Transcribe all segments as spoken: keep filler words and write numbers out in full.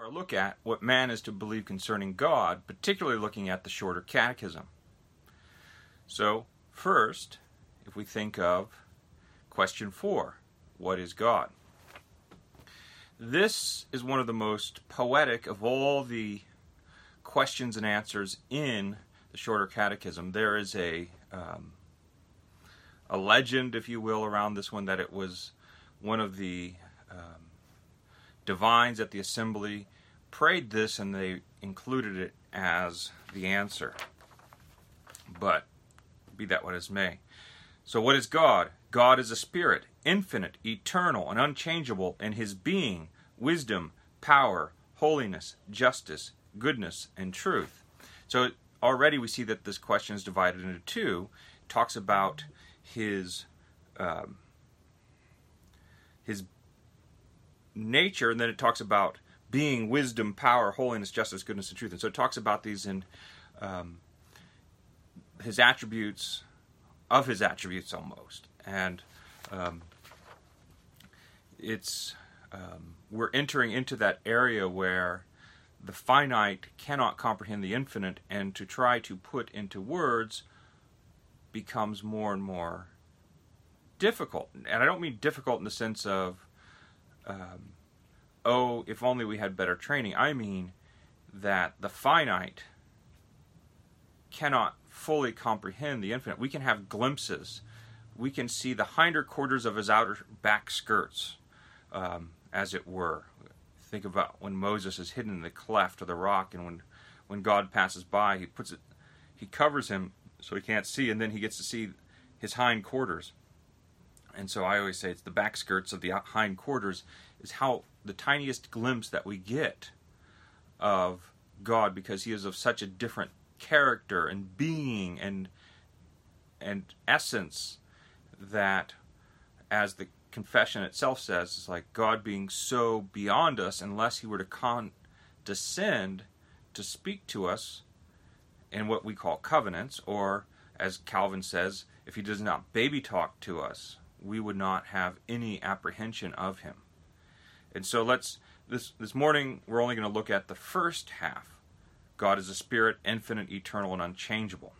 our look at what man is to believe concerning God, particularly looking at the Shorter Catechism. So, first, if we think of question four, what is God? This is one of the most poetic of all the questions and answers in the Shorter Catechism. There is a um, a legend, if you will, around this one, that it was one of the um, divines at the assembly prayed this and they included it as the answer. But be that what it may. So what is God? God is a spirit, infinite, eternal, and unchangeable in his being, wisdom, power, holiness, justice, goodness, and truth. So already we see that this question is divided into two. It talks about his um, his nature, and then it talks about being, wisdom, power, holiness, justice, goodness, and truth. And so it talks about these in um, his attributes, of his attributes almost. And um, it's um, we're entering into that area where the finite cannot comprehend the infinite, and to try to put into words becomes more and more difficult. And I don't mean difficult in the sense of um, oh, if only we had better training. I mean that the finite cannot fully comprehend the infinite. We can have glimpses. We can see the hinder quarters of his outer back skirts, um, as it were. Think about when Moses is hidden in the cleft of the rock, and when, when God passes by, he puts it, he covers him so he can't see, and then he gets to see his hind quarters. And so I always say it's the back skirts of the hind quarters is how the tiniest glimpse that we get of God, because he is of such a different character and being and and essence, that, as the confession itself says, it's like God being so beyond us, unless he were to condescend to speak to us in what we call covenants, or as Calvin says, if he does not baby talk to us, we would not have any apprehension of him. And so let's this this morning we're only going to look at the first half. God is a spirit, infinite, eternal, and unchangeable.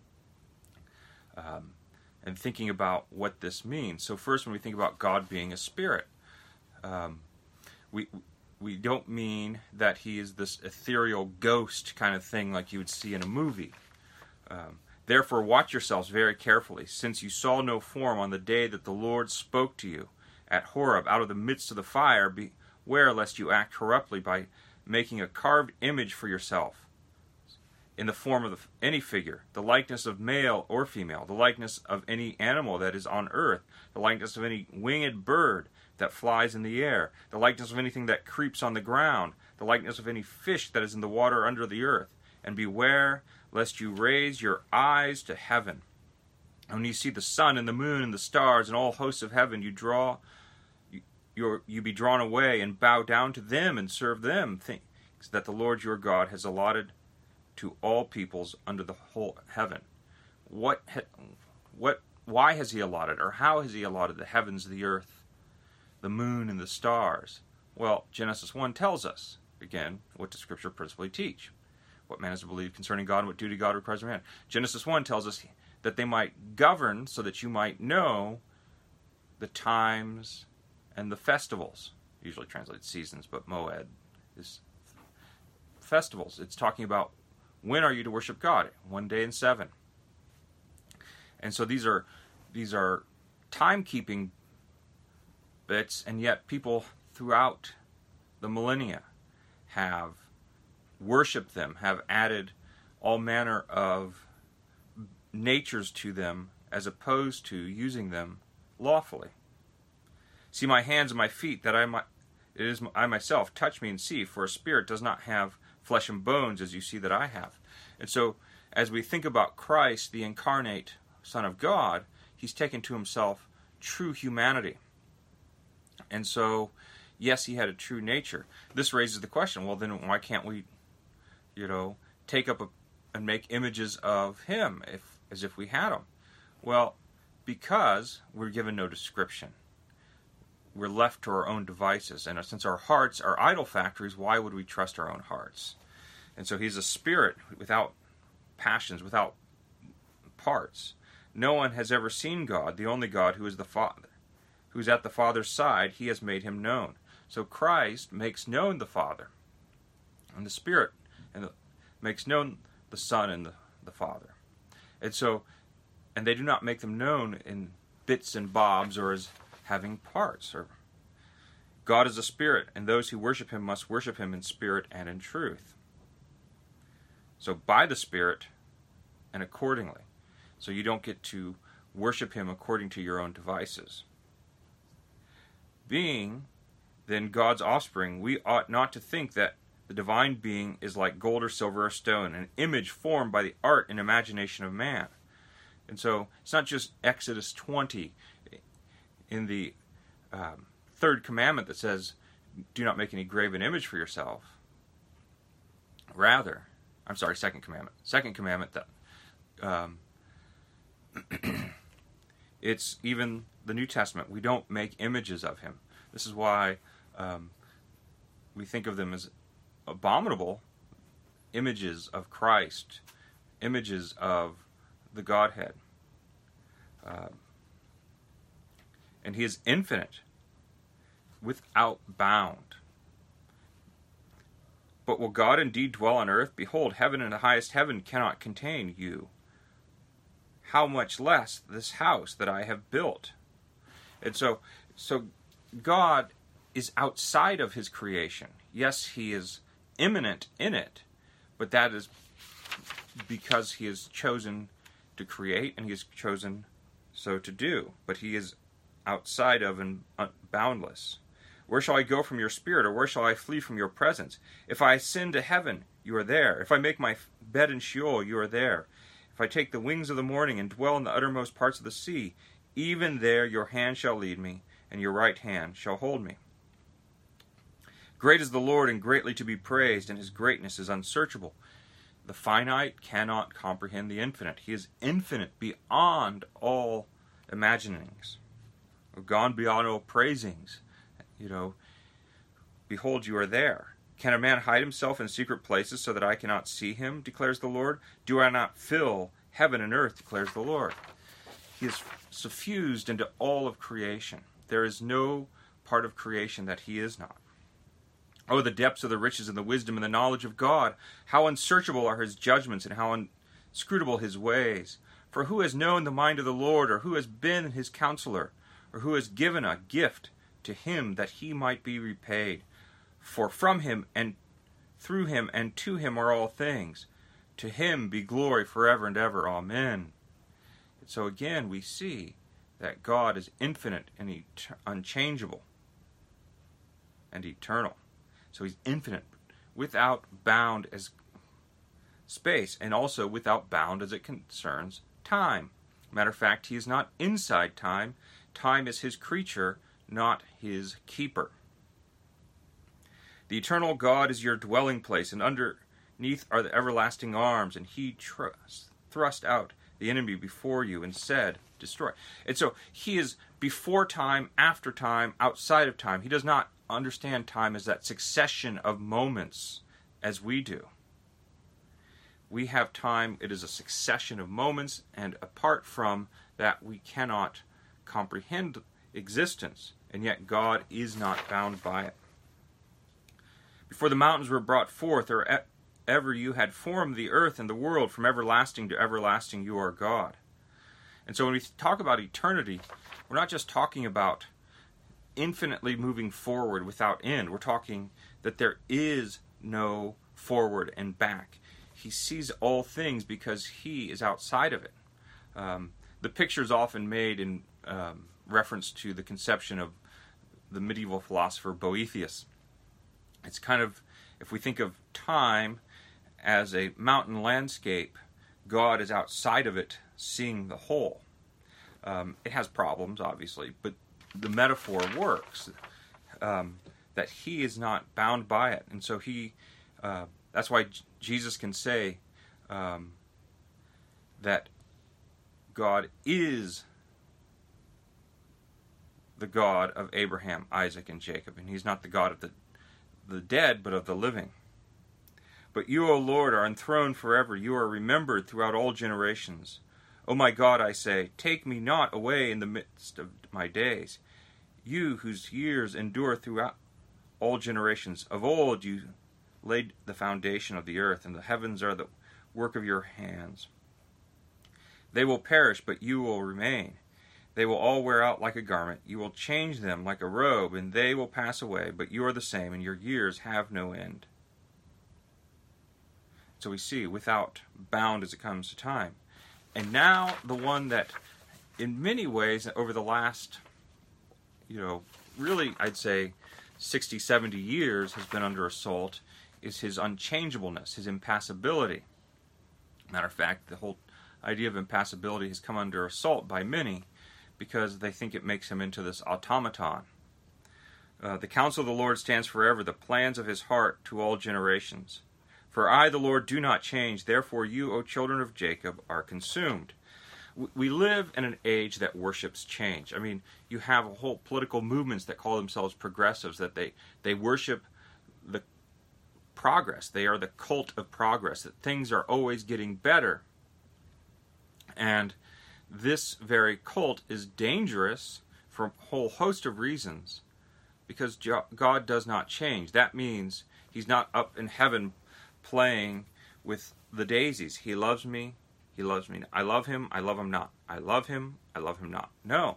Um, and thinking about what this means. So first, when we think about God being a spirit, um, we we don't mean that he is this ethereal ghost kind of thing like you would see in a movie. Um, Therefore watch yourselves very carefully, since you saw no form on the day that the Lord spoke to you at Horeb out of the midst of the fire. Beware lest you act corruptly by making a carved image for yourself in the form of the, any figure, the likeness of male or female, the likeness of any animal that is on earth, the likeness of any winged bird that flies in the air, the likeness of anything that creeps on the ground, the likeness of any fish that is in the water under the earth. And beware lest you raise your eyes to heaven. And when you see the sun and the moon and the stars and all hosts of heaven, you draw, you, you're, you be drawn away and bow down to them and serve them, things that the Lord your God has allotted to all peoples under the whole heaven. What, what, why has he allotted, or how has he allotted the heavens, the earth, the moon, and the stars? Well, Genesis one tells us, again, what does Scripture principally teach? What man is to believe concerning God, and what duty God requires of man. Genesis one tells us that they might govern so that you might know the times and the festivals. Usually translated seasons, but moed is festivals. It's talking about when are you to worship God? One day in seven. And so these are these are timekeeping bits, and yet people throughout the millennia have worshipped them, have added all manner of natures to them, as opposed to using them lawfully. See my hands and my feet, that I might, it is I myself, touch me and see, for a spirit does not have flesh and bones, as you see that I have. And so, as we think about Christ, the incarnate Son of God, he's taken to himself true humanity. And so, yes, he had a true nature. This raises the question, well, then why can't we, you know, take up a, and make images of him if as if we had him? Well, because we're given no description. we're left to our own devices. And since our hearts are idol factories, why would we trust our own hearts? And so he's a spirit without passions, without parts. No one has ever seen God, the only God who is the Father. Who is at the Father's side, he has made him known. So Christ makes known the Father and the Spirit, and the, makes known the Son and the, the Father. And so, and they do not make them known in bits and bobs or as having parts. Or God is a spirit, and those who worship him must worship him in spirit and in truth. So by the Spirit and accordingly. So you don't get to worship him according to your own devices. Being, then, God's offspring, we ought not to think that the divine being is like gold or silver or stone, an image formed by the art and imagination of man. And so it's not just Exodus twenty in the um, third commandment that says, do not make any graven image for yourself. Rather, I'm sorry, second commandment. Second commandment that um, it's even the New Testament. We don't make images of him. This is why um, we think of them as abominable images of Christ, images of the Godhead. Uh, and he is infinite, without bound. But will God indeed dwell on earth? Behold, heaven and the highest heaven cannot contain you. How much less this house that I have built? And so, so God is outside of his creation. Yes, he is immanent in it, but that is because he has chosen to create and he has chosen so to do. But he is outside of and boundless. Where shall I go from your spirit, or where shall I flee from your presence? If I ascend to heaven, you are there. If I make my bed in Sheol, you are there. If I take the wings of the morning and dwell in the uttermost parts of the sea, even there your hand shall lead me, and your right hand shall hold me. Great is the Lord, and greatly to be praised, and his greatness is unsearchable. The finite cannot comprehend the infinite. He is infinite beyond all imaginings, or gone beyond all praisings. You know, behold, you are there. Can a man hide himself in secret places so that I cannot see him, declares the Lord? Do I not fill heaven and earth, declares the Lord? He is suffused into all of creation. There is no part of creation that he is not. Oh, the depths of the riches and the wisdom and the knowledge of God! How unsearchable are his judgments, and how inscrutable his ways! For who has known the mind of the Lord, or who has been his counselor, or who has given a gift to him that he might be repaid? For from him and through him and to him are all things. To him be glory forever and ever. Amen. And so again we see that God is infinite and et- unchangeable and eternal. So he's infinite, without bound as space, and also without bound as it concerns time. Matter of fact, he is not inside time. Time is his creature, not his keeper. The eternal God is your dwelling place, and underneath are the everlasting arms, and he trust, thrust out the enemy before you and said, destroy. And so he is before time, after time, outside of time. He does not understand time as that succession of moments as we do. We have time, it is a succession of moments, and apart from that we cannot comprehend existence, and yet God is not bound by it. Before the mountains were brought forth, or ever you had formed the earth and the world, from everlasting to everlasting you are God. And so when we talk about eternity, we're not just talking about infinitely moving forward without end. We're talking that there is no forward and back. He sees all things because he is outside of it. Um, the picture is often made in um, reference to the conception of the medieval philosopher Boethius. It's kind of, if we think of time as a mountain landscape, God is outside of it, seeing the whole. Um, it has problems, obviously, but the metaphor works, um, that he is not bound by it. And so he, uh, that's why J- Jesus can say um, that God is the God of Abraham, Isaac, and Jacob. And he's not the God of the, the dead, but of the living. But you, O Lord, are enthroned forever. You are remembered throughout all generations. O my God, I say, take me not away in the midst of my days. You whose years endure throughout all generations. Of old you laid the foundation of the earth, and the heavens are the work of your hands. They will perish, but you will remain. They will all wear out like a garment. You will change them like a robe, and they will pass away, but you are the same, and your years have no end. So we see, without bound as it comes to time. And now the one that, in many ways, over the last, you know, really, I'd say, sixty, seventy years has been under assault, is his unchangeableness, his impassibility. Matter of fact, the whole idea of impassibility has come under assault by many because they think it makes him into this automaton. Uh, the counsel of the Lord stands forever, the plans of his heart to all generations. For I, the Lord, do not change, therefore you, O children of Jacob, are consumed. We live in an age that worships change. I mean, you have a whole political movements that call themselves progressives, that they, they worship the progress. They are the cult of progress, that things are always getting better. And this very cult is dangerous for a whole host of reasons, because God does not change. That means he's not up in heaven playing with the daisies. He loves me. He loves me. I love him. I love him not. I love him. I love him not. No.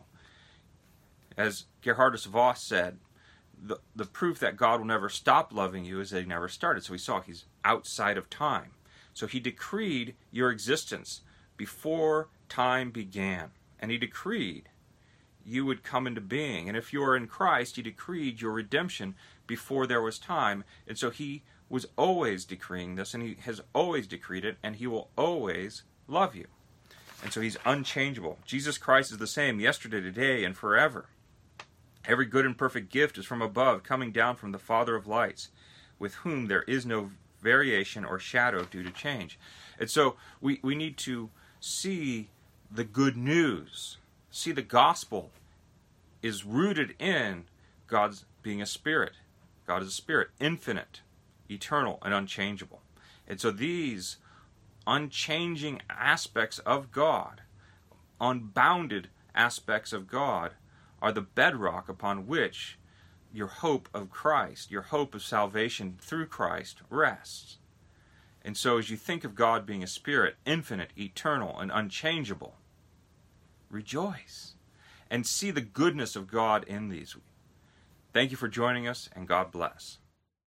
As Gerhardus Voss said, the, the proof that God will never stop loving you is that he never started. So we saw he's outside of time. So he decreed your existence before time began. And he decreed you would come into being. And if you are in Christ, he decreed your redemption before there was time. And so he was always decreeing this, and he has always decreed it, and he will always love you. And so he's unchangeable. Jesus Christ is the same yesterday, today, and forever. Every good and perfect gift is from above, coming down from the Father of lights, with whom there is no variation or shadow due to change. And so we, we need to see the good news, see the gospel is rooted in God's being a spirit. God is a spirit, infinite, eternal, and unchangeable. And so these unchanging aspects of God, unbounded aspects of God, are the bedrock upon which your hope of Christ, your hope of salvation through Christ rests. And so as you think of God being a spirit, infinite, eternal, and unchangeable, rejoice and see the goodness of God in these. Thank you for joining us, and God bless.